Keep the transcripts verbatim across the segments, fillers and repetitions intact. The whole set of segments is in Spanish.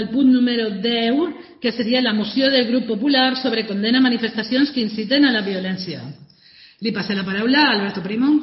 el punt número deu, que seria la moció del Grup Popular sobre condena a manifestacions que inciten a la violència. Li passo la paraula a Alberto Primo.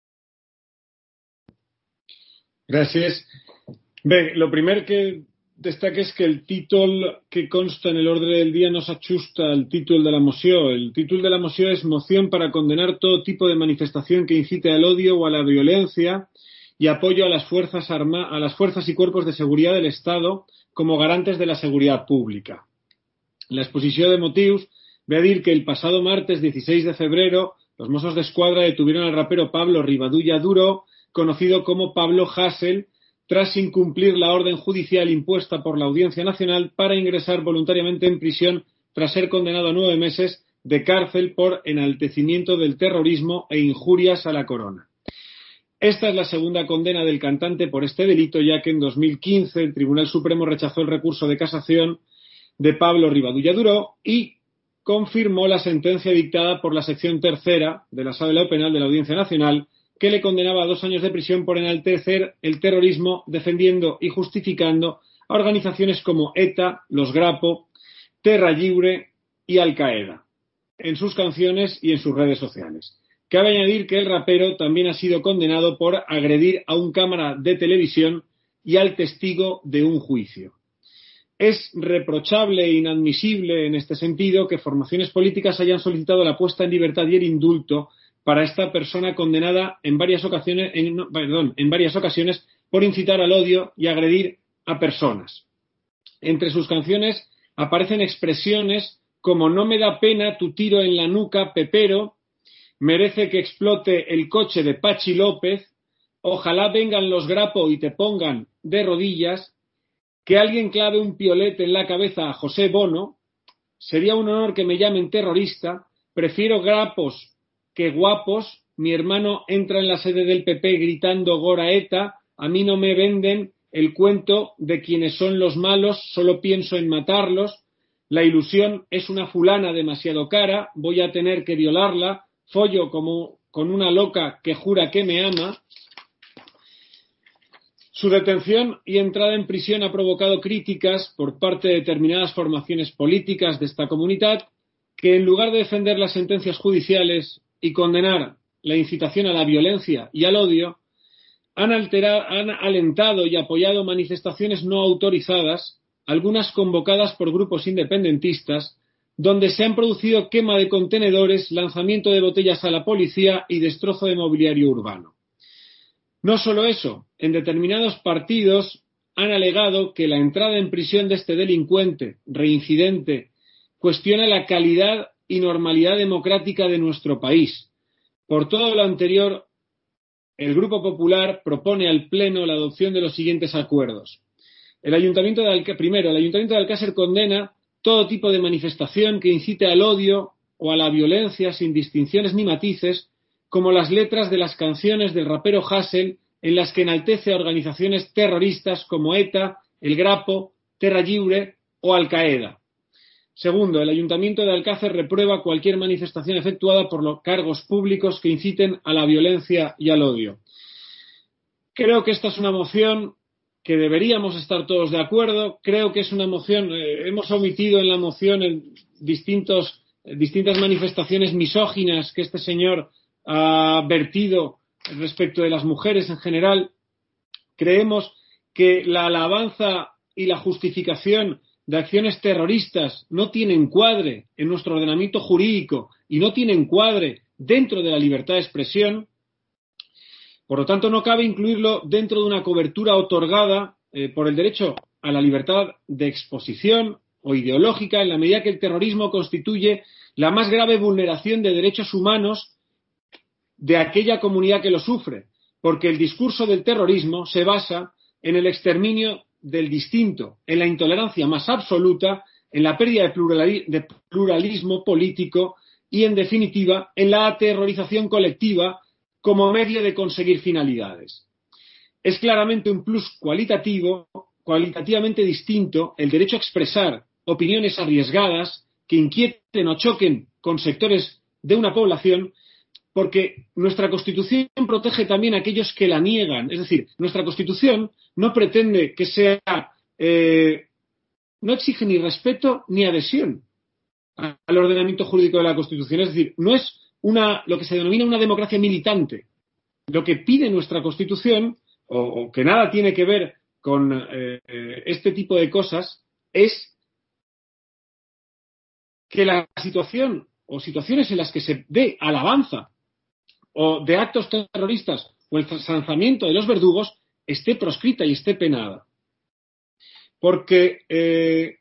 Gràcies. Bé, lo primer que destaca és que el títol que consta en el ordre del día no s'ajusta al títol de la moció. El títol de la moció es Moción para condenar todo tipo de manifestación que incite al odio o a la violencia y apoyo a las fuerzas arma a las fuerzas y cuerpos de seguridad del Estado como garantes de la seguridad pública. La exposició de motius ve a dir que el pasado martes dieciséis de febrero los Mossos d'Esquadra detuvieron al rapero Pablo Rivadulla Duro, conocido como Pablo Hasél, tras incumplir la orden judicial impuesta por la Audiencia Nacional para ingresar voluntariamente en prisión tras ser condenado a nueve meses de cárcel por enaltecimiento del terrorismo e injurias a la corona. Esta es la segunda condena del cantante por este delito, ya que en dos mil quince el Tribunal Supremo rechazó el recurso de casación de Pablo Rivadulla Duro y confirmó la sentencia dictada por la sección tercera de la Sala de lo Penal de la Audiencia Nacional, que le condenaba a dos años de prisión por enaltecer el terrorismo, defendiendo y justificando a organizaciones como ETA, Los Grapo, Terra Lliure y Al Qaeda, en sus canciones y en sus redes sociales. Cabe añadir que el rapero también ha sido condenado por agredir a un cámara de televisión y al testigo de un juicio. Es reprochable e inadmisible en este sentido que formaciones políticas hayan solicitado la puesta en libertad y el indulto para esta persona condenada en varias ocasiones, en, no, perdón, en varias ocasiones por incitar al odio y agredir a personas. Entre sus canciones aparecen expresiones como "no me da pena tu tiro en la nuca, Pepero", "merece que explote el coche de Pachi López", "ojalá vengan los Grapo y te pongan de rodillas", "que alguien clave un piolete en la cabeza a José Bono", "sería un honor que me llamen terrorista", "prefiero grapos que guapos", "mi hermano entra en la sede del P P gritando Gora ETA", "a mí no me venden el cuento de quienes son los malos, solo pienso en matarlos", "la ilusión es una fulana demasiado cara, voy a tener que violarla", "follo como con una loca que jura que me ama". Su detención y entrada en prisión ha provocado críticas por parte de determinadas formaciones políticas de esta comunidad que, en lugar de defender las sentencias judiciales y condenar la incitación a la violencia y al odio, han, alterado, han alentado y apoyado manifestaciones no autorizadas, algunas convocadas por grupos independentistas, donde se han producido quema de contenedores, lanzamiento de botellas a la policía y destrozo de mobiliario urbano. No solo eso, en determinados partidos han alegado que la entrada en prisión de este delincuente reincidente cuestiona la calidad y normalidad democrática de nuestro país. Por todo lo anterior, el Grupo Popular propone al Pleno la adopción de los siguientes acuerdos. El Ayuntamiento de Alcácer, primero, el Ayuntamiento de Alcácer condena todo tipo de manifestación que incite al odio o a la violencia sin distinciones ni matices, como las letras de las canciones del rapero Hasél, en las que enaltece a organizaciones terroristas como ETA, El Grapo, Terra Lliure o Al Qaeda. Segundo, el Ayuntamiento de Alcácer reprueba cualquier manifestación efectuada por los cargos públicos que inciten a la violencia y al odio. Creo que esta es una moción que deberíamos estar todos de acuerdo. Creo que es una moción, eh, hemos omitido en la moción en distintos, eh, distintas manifestaciones misóginas que este señor ha vertido respecto de las mujeres en general. Creemos que la alabanza y la justificación de acciones terroristas no tiene encuadre en nuestro ordenamiento jurídico y no tiene encuadre dentro de la libertad de expresión. Por lo tanto, no cabe incluirlo dentro de una cobertura otorgada eh, por el derecho a la libertad de exposición o ideológica, en la medida que el terrorismo constituye la más grave vulneración de derechos humanos de aquella comunidad que lo sufre, porque el discurso del terrorismo se basa en el exterminio del distinto, en la intolerancia más absoluta, en la pérdida de, plurali- de pluralismo político y, en definitiva, en la aterrorización colectiva como medio de conseguir finalidades. Es claramente un plus cualitativo, cualitativamente distinto, el derecho a expresar opiniones arriesgadas que inquieten o choquen con sectores de una población, porque nuestra Constitución protege también a aquellos que la niegan. Es decir, nuestra Constitución no pretende que sea eh, no exige ni respeto ni adhesión al ordenamiento jurídico de la Constitución. Es decir, no es una, lo que se denomina una democracia militante. Lo que pide nuestra Constitución, o, o que nada tiene que ver con eh, este tipo de cosas, es que la situación o situaciones en las que se dé alabanza o de actos terroristas o el ensalzamiento de los verdugos esté proscrita y esté penada. Porque eh,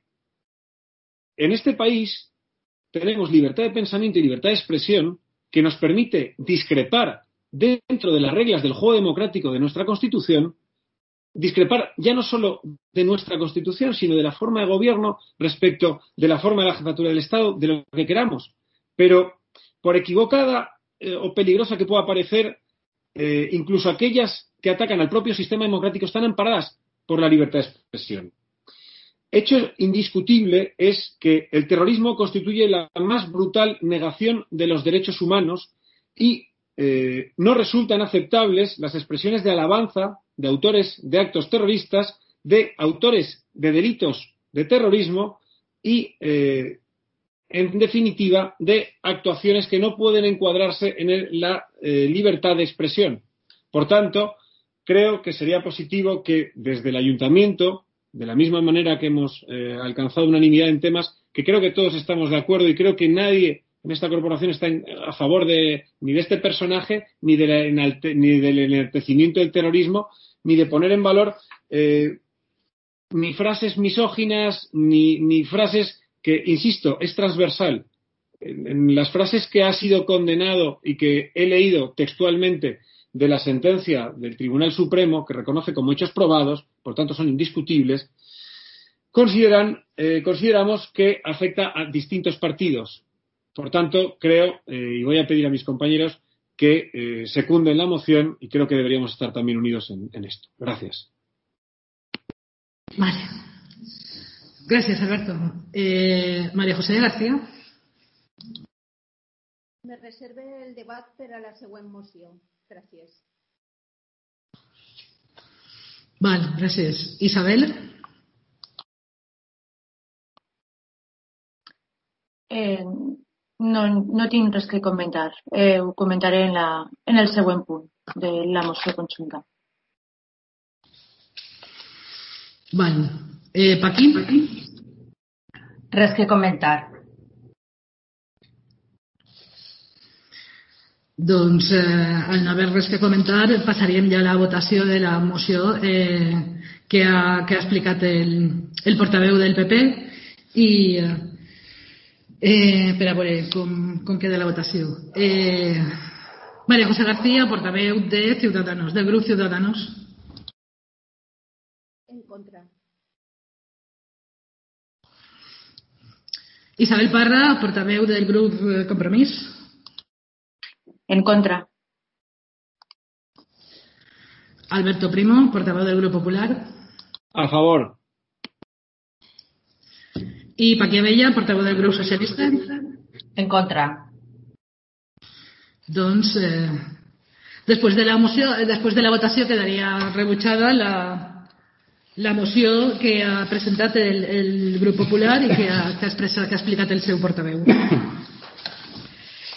en este país tenemos libertad de pensamiento y libertad de expresión que nos permite discrepar dentro de las reglas del juego democrático de nuestra Constitución, discrepar ya no solo de nuestra Constitución, sino de la forma de gobierno respecto de la forma de la jefatura del Estado, de lo que queramos. Pero por equivocada eh, o peligrosa que pueda parecer, eh, incluso aquellas que atacan al propio sistema democrático están amparadas por la libertad de expresión. Hecho indiscutible es que el terrorismo constituye la más brutal negación de los derechos humanos y eh, no resultan aceptables las expresiones de alabanza de autores de actos terroristas, de autores de delitos de terrorismo y, eh, en definitiva, de actuaciones que no pueden encuadrarse en el, la eh, libertad de expresión. Por tanto, creo que sería positivo que desde el Ayuntamiento, de la misma manera que hemos eh, alcanzado unanimidad en temas que creo que todos estamos de acuerdo y creo que nadie en esta corporación está en, a favor de ni de este personaje, ni, de la enalte, ni del enaltecimiento del terrorismo, ni de poner en valor eh, ni frases misóginas, ni, ni frases que, insisto, es transversal. En, en las frases que ha sido condenado y que he leído textualmente de la sentencia del Tribunal Supremo, que reconoce como hechos probados, por tanto son indiscutibles, consideran, eh, consideramos que afecta a distintos partidos. Por tanto, creo, eh, y voy a pedir a mis compañeros que eh, secunden la moción y creo que deberíamos estar también unidos en, en esto. Gracias. Vale. Gracias, Alberto. Eh, María José García. Me reserve el debat per a la següent moció. Gràcies. Vale, gràcies. Isabel? Eh, no, no tinc res que comentar. Eh, ho comentaré en, la, en el següent punt de la moció conjunta. Vale. Eh, Paquí? Res que comentar. Doncs, eh, al no haver res que comentar, passaríem ja a la votació de la moció eh, que, ha, que ha explicat el, el portaveu del P P i eh, per a veure com, com queda la votació. Eh, María José García, portaveu de Ciudadanos, del grup Ciudadanos. En contra. Isabel Parra, portaveu del grup Compromís. En contra. Alberto Primo, portaveu del Grup Popular. A favor. I Paqui Abella, portaveu del Grup Socialista. En contra. Doncs, eh, després de la moció, després de la votació quedaria rebutjada la, la moció que ha presentat el, el Grup Popular i que ha, que ha, expressat, que ha explicat el seu portaveu.